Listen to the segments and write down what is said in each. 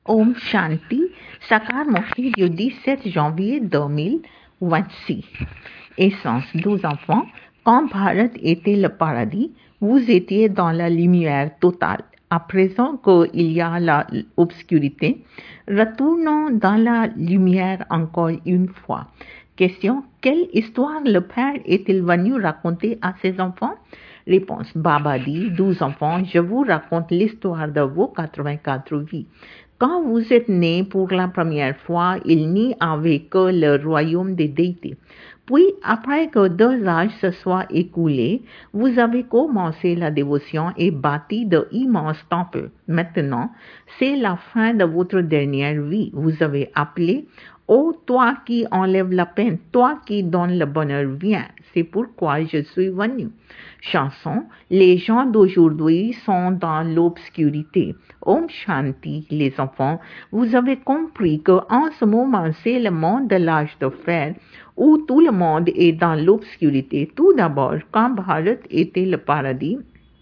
Om Shanti, Sakarmukhi du 17 janvier 2026. Essence, 12 enfants. Quand Bharat était le paradis, vous étiez dans la lumière totale. À présent qu'il y a l'obscurité, retournons dans la lumière encore une fois. Question, quelle histoire le père est-il venu raconter à ses enfants? Réponse, Baba dit, 12 enfants, je vous raconte l'histoire de vos 84 vies. Quand vous êtes nés pour la première fois, il n'y avait que le royaume des déités. Puis, après que 2 âges se soient écoulés, vous avez commencé la dévotion et bâti de immenses temples. Maintenant, c'est la fin de votre dernière vie. Vous avez appelé « Ô toi qui enlèves la peine, toi qui donnes le bonheur, viens ». C'est pourquoi je suis venu. Chanson, les gens d'aujourd'hui sont dans l'obscurité. Om Shanti, les enfants, vous avez compris qu'en ce moment, c'est le monde de l'âge de fer où tout le monde est dans l'obscurité. Tout d'abord, quand Bharat était le paradis,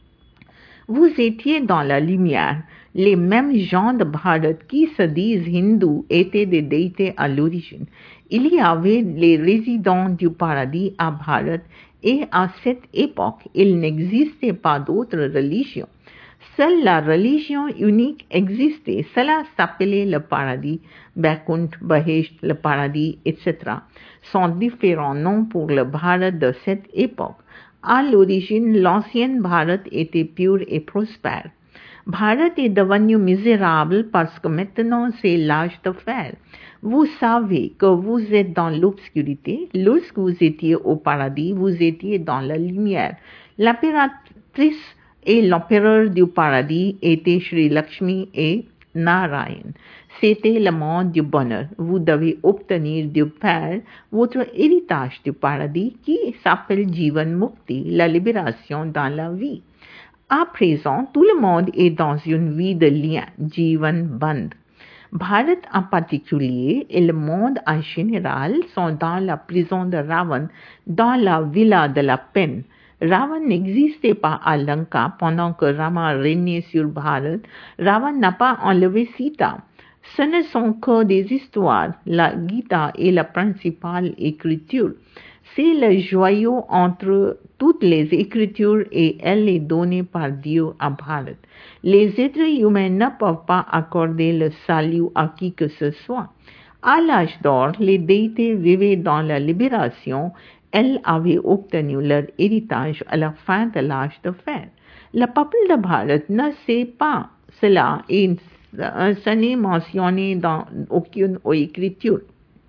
vous étiez dans la lumière. Les mêmes gens de Bharat qui se disent hindous étaient des déités à l'origine. Il y avait les résidents du paradis à Bharat et à cette époque, il n'existait pas d'autre religion. Seule la religion unique existait. Cela s'appelait le paradis, Vaikunt, Bahesht, le paradis, etc. sont différents noms pour le Bharat de cette époque. À l'origine, l'ancienne Bharat était pur et prospère. Bharat est devenu misérable parce que maintenant c'est l'âge de fer. Vous savez que vous êtes dans l'obscurité. Lorsque vous étiez au paradis, vous étiez dans la lumière. L'impératrice et l'empereur du paradis étaient Shri Lakshmi et Narayan. C'était le monde du bonheur. Vous devez obtenir du Père votre héritage du paradis qui s'appelle Jivan Mukti, la libération dans la vie. À présent, tout le monde est dans une vie de lien, Jivan Bandh. Bharat en particulier et le monde en général sont dans la prison de Ravan, dans la villa de la peine. Ravan n'existait pas à Lanka pendant que Rama régnait sur Bharat. Ravan n'a pas enlevé Sita. Ce ne sont que des histoires. La Gita est la principale écriture. C'est le joyau entre toutes les écritures et elle est donnée par Dieu à Bharat. Les êtres humains ne peuvent pas accorder le salut à qui que ce soit. À l'âge d'or, les déités vivaient dans la libération. Elles avaient obtenu leur héritage à la fin de l'âge de fer. Le peuple de Bharat ne sait pas cela et ce n'est mentionné dans aucune écriture.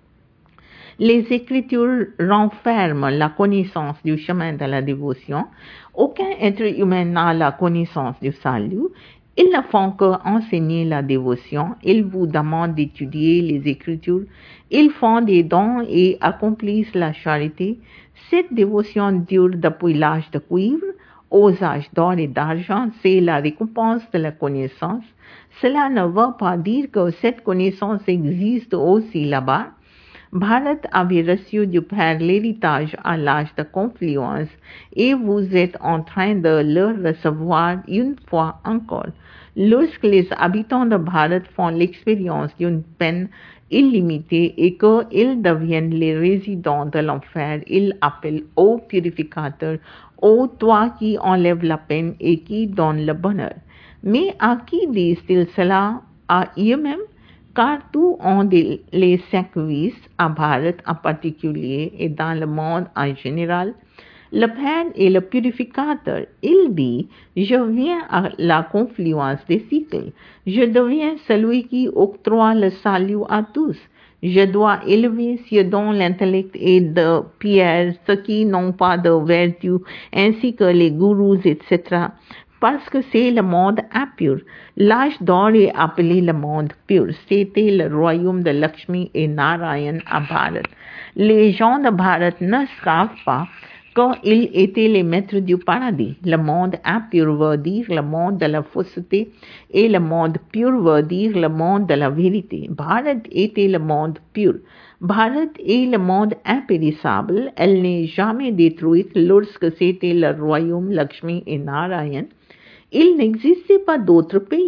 Les Écritures renferment la connaissance du chemin de la dévotion. Aucun être humain n'a la connaissance du salut. Ils ne font qu'enseigner la dévotion. Ils vous demandent d'étudier les Écritures. Ils font des dons et accomplissent la charité. Cette dévotion dure depuis l'âge de cuivre aux âges d'or et d'argent. C'est la récompense de la connaissance. Cela ne veut pas dire que cette connaissance existe aussi là-bas. Bharat avait reçu du Père l'héritage à l'âge de confluence et vous êtes en train de le recevoir une fois encore. Lorsque les habitants de Bharat font l'expérience d'une peine illimitée et qu'ils deviennent les résidents de l'enfer, ils appellent « Ô purificateur, ô toi qui enlèves la peine et qui donne le bonheur ». Mais à qui disent-ils cela? À eux-mêmes? Car tous ont les 5 vices, à Bharat en particulier et dans le monde en général. Le Père est le purificateur. Il dit, je viens à la confluence des cycles. Je deviens celui qui octroie le salut à tous. Je dois élever ceux dont l'intellect est de pierre, ceux qui n'ont pas de vertu, ainsi que les gourous, etc., parce que c'est le monde impur. L'âge d'or est appelé le monde pur. C'était le royaume de Lakshmi et Narayan à Bharat. Les gens de Bharat ne savent pas qu'ils étaient les maîtres du paradis. Le monde impur veut dire le monde de la fausseté et le monde pur veut dire le monde de la vérité. Bharat était le monde pur. Bharat est le monde impérissable. Elle n'est jamais détruite lorsque c'était le royaume Lakshmi et Narayan. Il n'existait pas d'autre pays.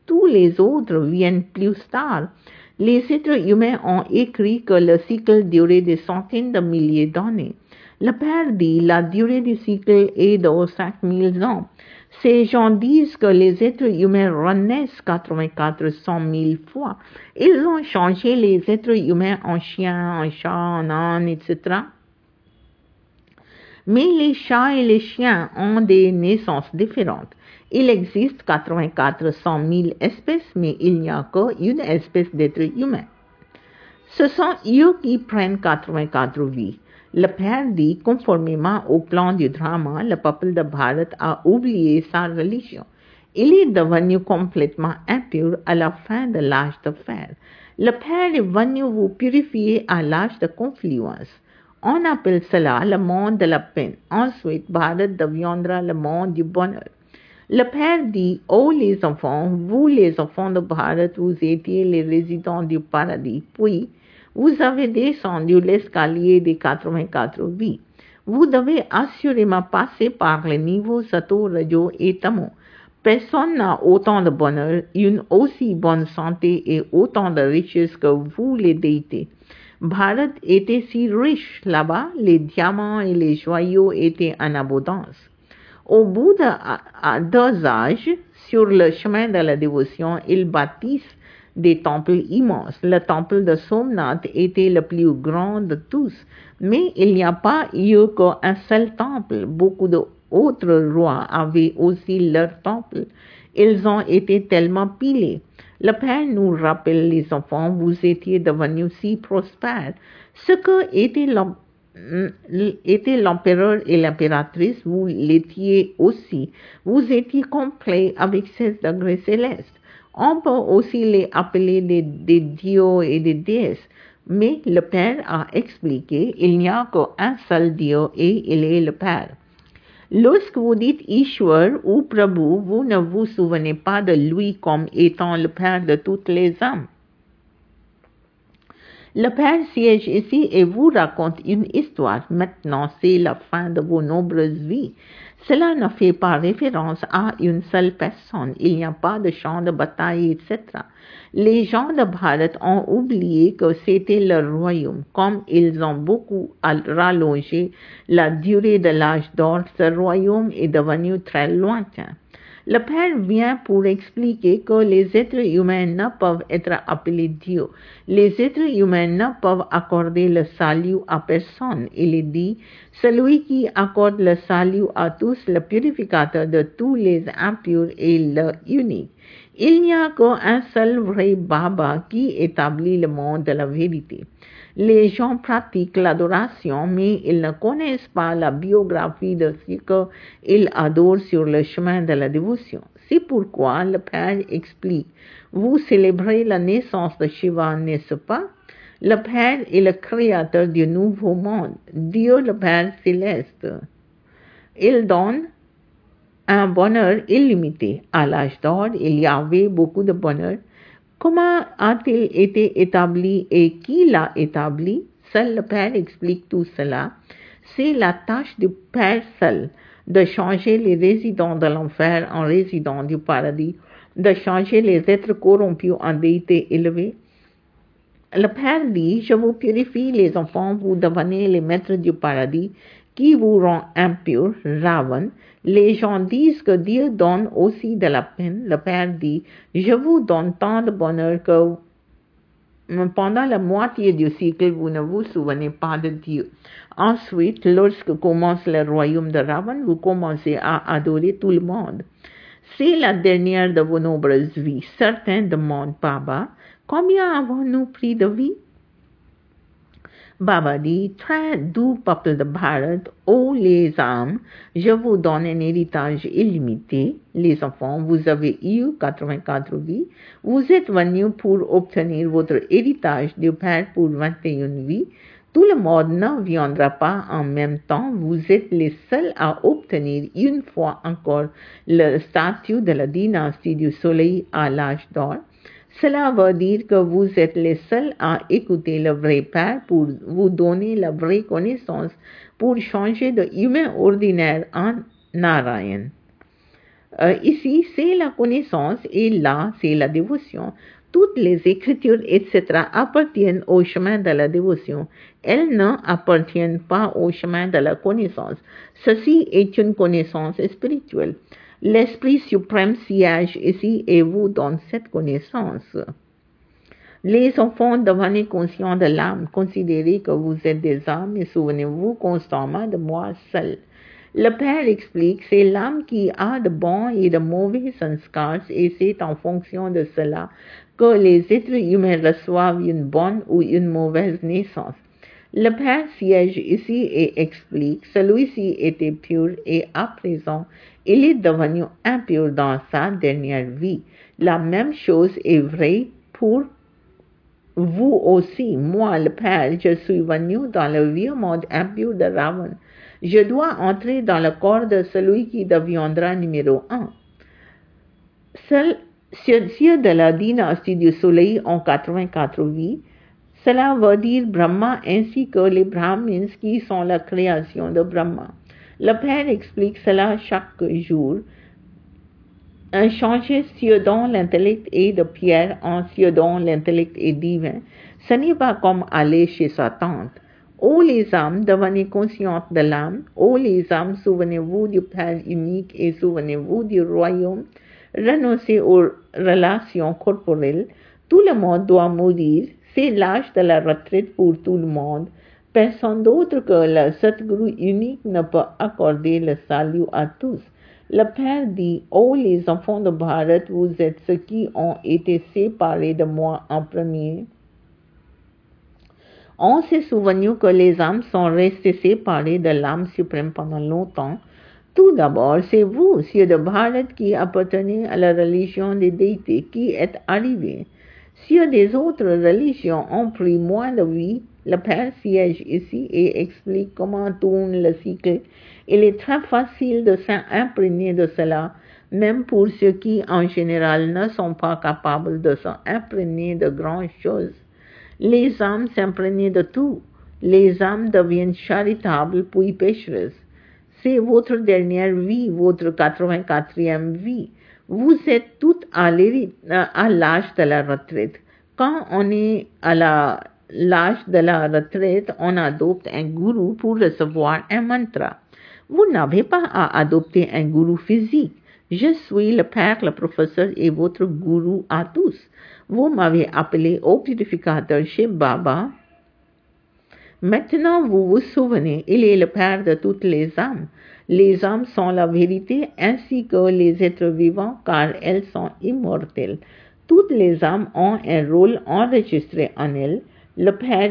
tous les autres viennent plus tard. Les êtres humains ont écrit que le cycle durait des centaines de milliers d'années. Le Père dit la durée du cycle est de 5000 ans. Ces gens disent que les êtres humains renaissent 400 000 fois. Ils ont changé les êtres humains en chiens, en chats, en ânes, etc. Mais les chats et les chiens ont des naissances différentes. Il existe 400 000 espèces, mais il n'y a qu'une espèce d'être humain. Ce sont eux qui prennent 84 vies. Le Père dit, conformément au plan du drama, le peuple de Bharat a oublié sa religion. Il est devenu complètement impur à la fin de l'âge de fer. Le Père est venu vous purifier à l'âge de confluence. On appelle cela le monde de la peine. Ensuite, Bharat deviendra le monde du bonheur. Le Père dit, ô les enfants, vous les enfants de Bharat, vous étiez les résidents du paradis. Puis, vous avez descendu l'escalier des 84 vies. Vous devez assurément passer par les niveaux Sato, Rajo et Tamo. Personne n'a autant de bonheur, une aussi bonne santé et autant de richesses que vous les déités. Bharat était si riche là-bas, les diamants et les joyaux étaient en abondance. Au bout de 2 âges, sur le chemin de la dévotion, ils bâtissent des temples immenses. Le temple de Somnath était le plus grand de tous, mais il n'y a pas eu qu'un seul temple. Beaucoup d'autres rois avaient aussi leur temple. Ils ont été tellement pilés. Le Père nous rappelle, les enfants, vous étiez devenus si prospères. Ce que était l'empereur et l'impératrice, vous l'étiez aussi. Vous étiez complet avec 16 degrés célestes. On peut aussi les appeler des dieux et des déesses. Mais le Père a expliqué, il n'y a qu'un seul Dieu et il est le Père. Lorsque vous dites Ishwar ou Prabhu, vous ne vous souvenez pas de lui comme étant le Père de toutes les âmes. Le Père siège ici et vous raconte une histoire. Maintenant, c'est la fin de vos nombreuses vies. Cela ne fait pas référence à une seule personne. Il n'y a pas de champ de bataille, etc. Les gens de Bharat ont oublié que c'était leur royaume. Comme ils ont beaucoup rallongé la durée de l'âge d'or, ce royaume est devenu très lointain. Le Père vient pour expliquer que les êtres humains ne peuvent être appelés Dieu. Les êtres humains ne peuvent accorder le salut à personne. Il dit, celui qui accorde le salut à tous, le purificateur de tous les impurs est le unique. Il n'y a qu'un seul vrai Baba qui établit le monde de la vérité. Les gens pratiquent l'adoration, mais ils ne connaissent pas la biographie de ce qu'ils adorent sur le chemin de la dévotion. C'est pourquoi le Père explique, vous célébrez la naissance de Shiva, n'est-ce pas? Le Père est le créateur du nouveau monde, Dieu le Père céleste. Il donne un bonheur illimité. À l'âge d'or, il y avait beaucoup de bonheur. Comment a-t-il été établi et qui l'a établi? Seul le Père explique tout cela. C'est la tâche du Père seul de changer les résidents de l'enfer en résidents du paradis, de changer les êtres corrompus en déités élevés. Le Père dit, je vous purifie les enfants, vous devenez les maîtres du paradis, qui vous rend impurs, Ravan. Les gens disent que Dieu donne aussi de la peine. Le Père dit, je vous donne tant de bonheur que pendant la moitié du cycle, vous ne vous souvenez pas de Dieu. Ensuite, lorsque commence le royaume de Ravan, vous commencez à adorer tout le monde. C'est la dernière de vos nombreuses vies. Certains demandent, Baba, combien avons-nous pris de vie? Baba dit, très doux peuple de Bharat, ô les âmes, je vous donne un héritage illimité. Les enfants, vous avez eu 84 vies. Vous êtes venus pour obtenir votre héritage du Père pour 21 vies. Tout le monde ne viendra pas en même temps. Vous êtes les seuls à obtenir une fois encore le statut de la dynastie du soleil à l'âge d'or. Cela veut dire que vous êtes les seuls à écouter le vrai Père pour vous donner la vraie connaissance, pour changer de humain ordinaire en Narayan. Ici, c'est la connaissance et là, c'est la dévotion. Toutes les écritures, etc., appartiennent au chemin de la dévotion. Elles n'appartiennent pas au chemin de la connaissance. Ceci est une connaissance spirituelle. L'Esprit suprême siège ici et vous donne cette connaissance. Les enfants, devenez conscients de l'âme, considérez que vous êtes des âmes et souvenez-vous constamment de moi seul. Le Père explique, c'est l'âme qui a de bons et de mauvais sanskars et c'est en fonction de cela que les êtres humains reçoivent une bonne ou une mauvaise naissance. Le Père siège ici et explique, celui-ci était pur et à présent, il est devenu impur dans sa dernière vie. La même chose est vraie pour vous aussi. Moi, le Père, je suis venu dans le vieux monde impur de Ravan. Je dois entrer dans le corps de celui qui deviendra numéro 1. Ceux de la dynastie du soleil ont 84 vies. Cela veut dire Brahma ainsi que les Brahmins qui sont la création de Brahma. Le Père explique cela chaque jour. Changer ceux dont l'intellect est de pierre en ceux dont l'intellect est divin, ce n'est pas comme aller chez sa tante. Ô les âmes, devenez conscientes de l'âme. Ô les âmes, souvenez-vous du Père unique et souvenez-vous du royaume. Renoncez aux relations corporelles. Tout le monde doit mourir. C'est l'âge de la retraite pour tout le monde. Personne d'autre que le Satguru unique ne peut accorder le salut à tous. Le Père dit, ô les enfants de Bharat, vous êtes ceux qui ont été séparés de moi en premier. On s'est souvenu que les âmes sont restées séparées de l'âme suprême pendant longtemps. Tout d'abord, c'est vous, ceux de Bharat, qui appartenez à la religion des déités, qui êtes arrivés. Ceux des autres religions ont pris moins de vie. Le Père siège ici et explique comment tourne le cycle. Il est très facile de s'imprégner de cela, même pour ceux qui, en général, ne sont pas capables de s'imprégner de grandes choses. Les âmes s'imprègnent de tout. Les âmes deviennent charitables puis pécheresses. C'est votre dernière vie, votre 84e vie. Vous êtes toutes à l'âge de la retraite. Quand on est à l'âge de la retraite, on adopte un gourou pour recevoir un mantra. Vous n'avez pas à adopter un gourou physique. Je suis le Père, le professeur et votre gourou à tous. Vous m'avez appelé au purificateur chez Baba. Maintenant, vous vous souvenez, il est le Père de toutes les âmes. Les âmes sont la vérité ainsi que les êtres vivants car elles sont immortelles. Toutes les âmes ont un rôle enregistré en elles. Le Père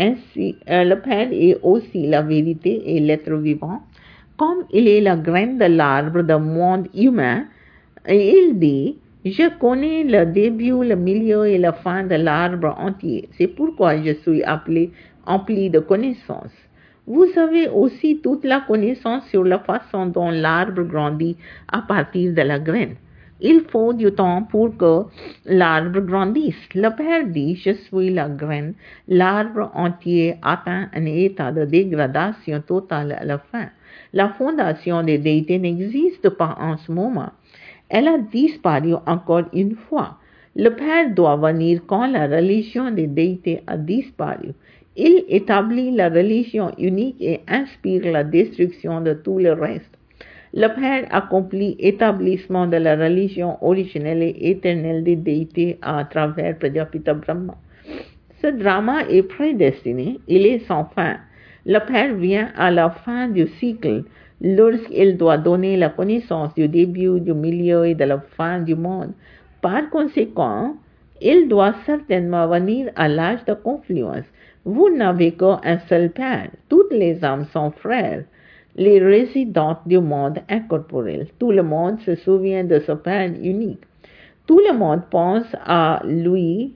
est aussi la vérité et l'être vivant. Comme il est la graine de l'arbre du monde humain, il dit, je connais le début, le milieu et la fin de l'arbre entier. C'est pourquoi je suis empli de connaissances. Vous avez aussi toute la connaissance sur la façon dont l'arbre grandit à partir de la graine. Il faut du temps pour que l'arbre grandisse. Le Père dit, je suis la graine. L'arbre entier atteint un état de dégradation totale à la fin. La fondation des déités n'existe pas en ce moment. Elle a disparu encore une fois. Le Père doit venir quand la religion des déités a disparu. Il établit la religion unique et inspire la destruction de tout le reste. Le Père accomplit l'établissement de la religion originelle et éternelle des déités à travers Prajapita Brahma. Ce drama est prédestiné, il est sans fin. Le Père vient à la fin du cycle, lorsqu'il doit donner la connaissance du début, du milieu et de la fin du monde. Par conséquent, il doit certainement venir à l'âge de confluence. Vous n'avez qu'un seul Père. Toutes les âmes sont frères, les résidents du monde incorporel. Tout le monde se souvient de ce Père unique. Tout le monde pense à lui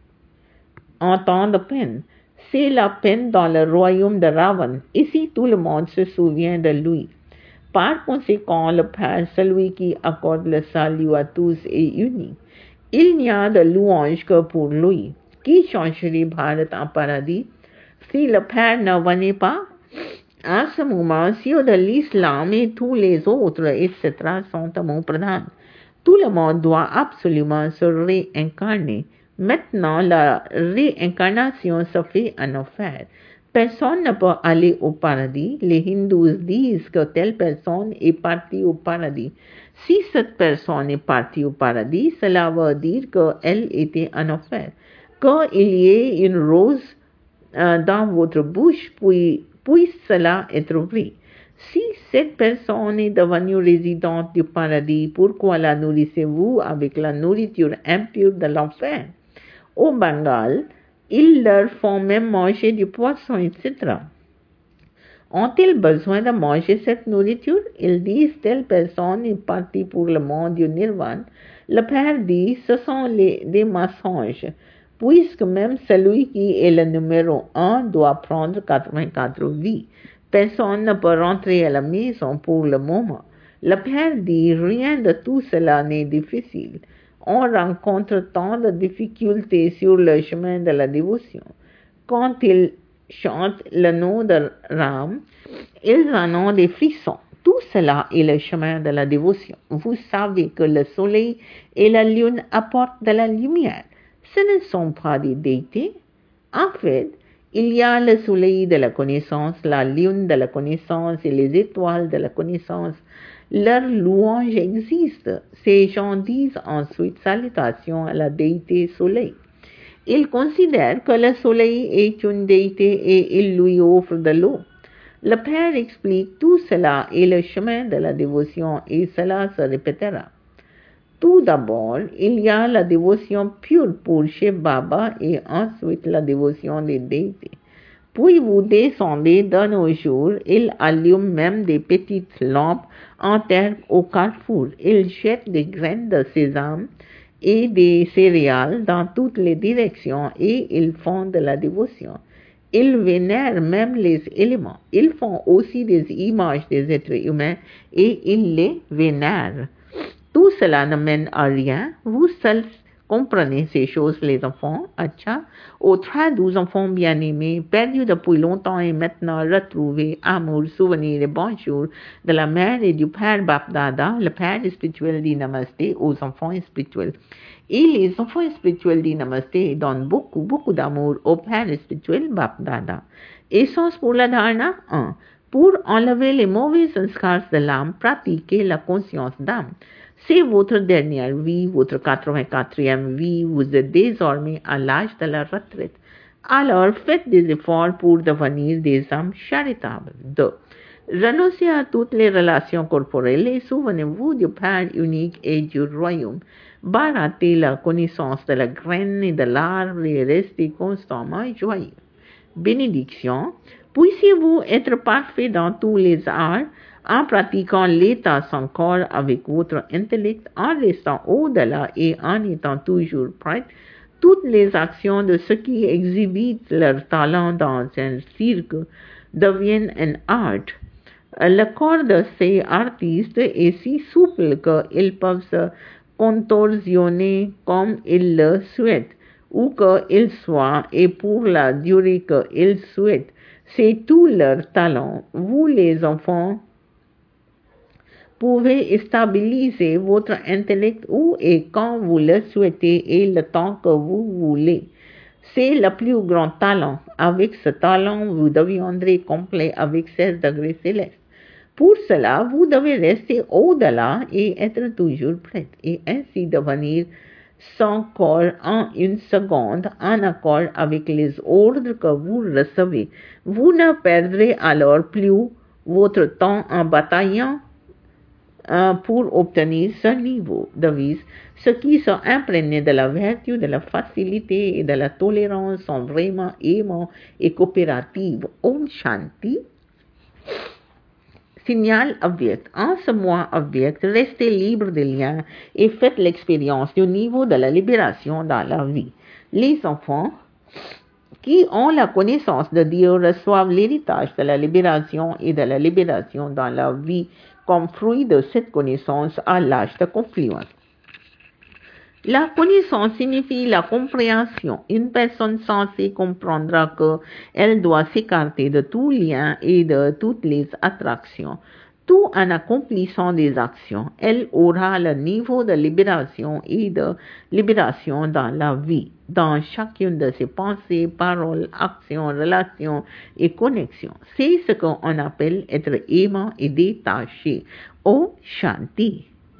en temps de peine. C'est la peine dans le royaume de Ravan. Ici, tout le monde se souvient de lui. Par conséquent, le Père, celui qui accorde le salut à tous, est unique. Il n'y a de louange que pour lui. Qui changerait Bharat en paradis? Si le Père ne venait pas, À ce moment, si de l'islam et tous les autres, etc., sont amour pradhan, tout le monde doit absolument se réincarner. Maintenant, la réincarnation se fait en enfer. Personne ne peut aller au paradis. Les hindous disent que telle personne est partie au paradis. Si cette personne est partie au paradis, cela veut dire qu'elle était en enfer. Qu'il y ait une rose dans votre bouche, puis cela être vrai. Si cette personne est devenue résidente du paradis, pourquoi la nourrissez-vous avec la nourriture impure de l'enfer? Au Bengale, ils leur font même manger du poisson, etc. Ont-ils besoin de manger cette nourriture? Ils disent telle personne est partie pour le monde du nirvana. Le Père dit ce sont des mensonges, puisque même celui qui est le numéro 1 doit prendre 84 vies. Personne ne peut rentrer à la maison pour le moment. Le Père dit rien de tout cela n'est difficile. On rencontre tant de difficultés sur le chemin de la dévotion. Quand ils chantent le nom de Ram, ils en ont des frissons. Tout cela est le chemin de la dévotion. Vous savez que le soleil et la lune apportent de la lumière. Ce ne sont pas des déités. En fait, il y a le soleil de la connaissance, la lune de la connaissance et les étoiles de la connaissance. Leur louange existe. Ces gens disent ensuite salutation à la déité soleil. Ils considèrent que le soleil est une déité et ils lui offrent de l'eau. Le Père explique tout cela est le chemin de la dévotion et cela se répétera. Tout d'abord, il y a la dévotion pure pour Shiv Baba et ensuite la dévotion des déités. Puis vous descendez de nos jours, ils allument même des petites lampes en terre au carrefour. Ils jettent des graines de sésame et des céréales dans toutes les directions et ils font de la dévotion. Ils vénèrent même les éléments. Ils font aussi des images des êtres humains et ils les vénèrent. Tout cela ne mène à rien. Vous seuls comprenez ces choses, les enfants. Acha, aux 12 enfants bien-aimés, perdus depuis longtemps et maintenant retrouvés, amour, souvenir et bonjour de la mère et du père Bapdada, le père spirituel dit Namasté aux enfants spirituels. Et les enfants spirituels dit Namasté donnent beaucoup d'amour au père spirituel Bapdada. Essence pour la dharana 1. Pour enlever les mauvais sanskars de l'âme, pratiquez la conscience d'âme. C'est votre dernière vie, votre 84e vie, vous êtes désormais à l'âge de la retraite. Alors faites des efforts pour devenir des âmes charitables. 2. Renoncez à toutes les relations corporelles et souvenez-vous du Père unique et du royaume. Baratez la connaissance de la graine et de l'arbre et restez constamment joyeux. Bénédiction. Puissiez-vous être parfait dans tous les arts, en pratiquant l'état sans corps avec votre intellect, en restant au-delà et en étant toujours prêt, toutes les actions de ceux qui exhibitent leur talent dans un cirque deviennent un art. Le corps de ces artistes est si souple qu'ils peuvent se contorsionner comme ils le souhaitent, où qu'ils soient et pour la durée qu'ils souhaitent. C'est tout leur talent. Vous, les enfants, pouvez stabiliser votre intellect où et quand vous le souhaitez et le temps que vous voulez. C'est le plus grand talent. Avec ce talent, vous deviendrez complet avec 16 degrés célestes. Pour cela, vous devez rester au-delà et être toujours prêt et ainsi devenir sans corps en une seconde en accord avec les ordres que vous recevez. Vous ne perdrez alors plus votre temps en bataillant pour obtenir ce niveau de vie. Ceux qui sont imprégnés de la vertu, de la facilité et de la tolérance sont vraiment aimants et coopératifs. Om Shanti. Signal avyakt. En ce mois avyakt, restez libre des liens et faites l'expérience du niveau de la libération dans la vie. Les enfants qui ont la connaissance de Dieu reçoivent l'héritage de la libération et de la libération dans la vie comme fruit de cette connaissance à l'âge de confluence. La connaissance signifie la compréhension. Une personne sensée comprendra qu'elle doit s'écarter de tout lien et de toutes les attractions. Tout en accomplissant des actions, elle aura le niveau de libération et de libération dans la vie, dans chacune de ses pensées, paroles, actions, relations et connexions. C'est ce qu'on appelle être aimant et détaché. Om Shanti.